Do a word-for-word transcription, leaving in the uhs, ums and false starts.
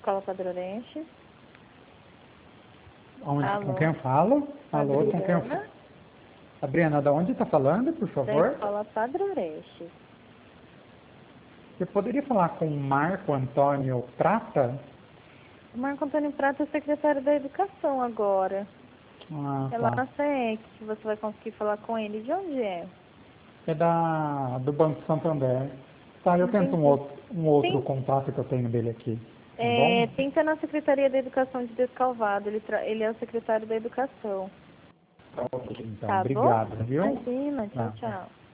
Escola Padre Orestes. Onde, Alô? com quem eu falo? Alô, com quem eu Adriana, falo? Adriana, da onde está falando, por da favor? Escola Padre Orestes. Eu poderia falar com o Marco Antônio Prata? O Marco Antônio Prata é secretário da Educação agora. Ah, É lá tá. na C E C que você vai conseguir falar com ele. De onde é? É da, do Banco Santander. Tá, eu tento um Entendi. outro, um outro Tem, contato que eu tenho dele aqui. Tá bom? é, tenta na Secretaria da Educação de Descalvado. Ele, tra- ele é o secretário da Educação. Tá ok, então. Tá bom? Obrigado, viu? Imagina. Tchau, Tá. tchau.